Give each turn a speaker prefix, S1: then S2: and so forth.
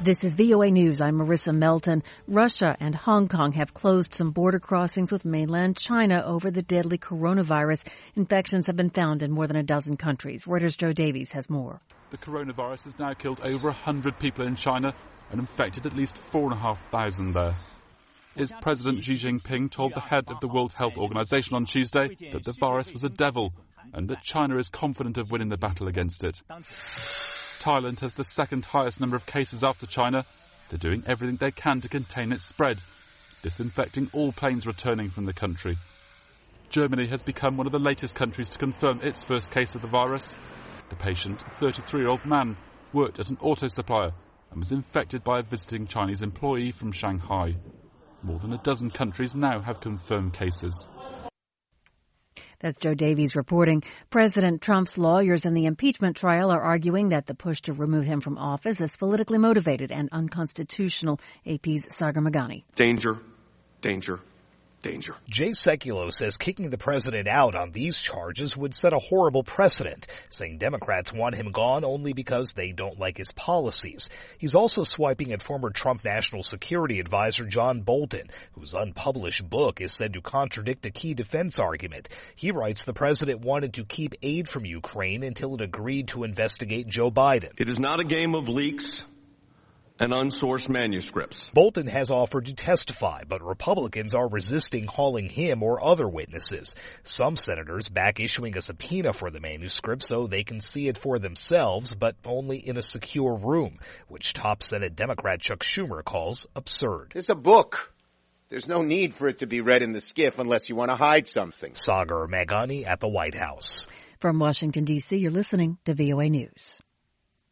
S1: This is VOA News. I'm Marissa Melton. Russia and Hong Kong have closed some border crossings with mainland China over the deadly coronavirus. Infections have been found in more than a dozen countries. Reuters' Joe Davies has more.
S2: The coronavirus has now killed over 100 people in China and infected at least 4,500 there. Its President Xi Jinping told the head of the World Health Organization on Tuesday that the virus was a devil and that China is confident of winning the battle against it. Thailand has the second highest number of cases after China. They're doing everything they can to contain its spread, disinfecting all planes returning from the country. Germany has become one of the latest countries to confirm its first case of the virus. The patient, a 33-year-old man, worked at an auto supplier and was infected by a visiting Chinese employee from Shanghai. More than a dozen countries now have confirmed cases.
S1: That's Joe Davies reporting. President Trump's lawyers in the impeachment trial are arguing that the push to remove him from office is politically motivated and unconstitutional. AP's Sagar Meghani.
S3: Danger, danger, danger.
S4: Jay Sekulow says kicking the president out on these charges would set a horrible precedent, saying Democrats want him gone only because they don't like his policies. He's also swiping at former Trump National Security Advisor John Bolton, whose unpublished book is said to contradict a key defense argument. He writes the president wanted to keep aid from Ukraine until it agreed to investigate Joe Biden.
S3: It is not a game of leaks and unsourced manuscripts.
S4: Bolton has offered to testify, but Republicans are resisting hauling him or other witnesses. Some senators back issuing a subpoena for the manuscript so they can see it for themselves, but only in a secure room, which top Senate Democrat Chuck Schumer calls absurd.
S5: It's a book. There's no need for it to be read in the skiff unless you want to hide something.
S4: Sagar Meghani at the White House.
S1: From Washington, D.C., you're listening to VOA News.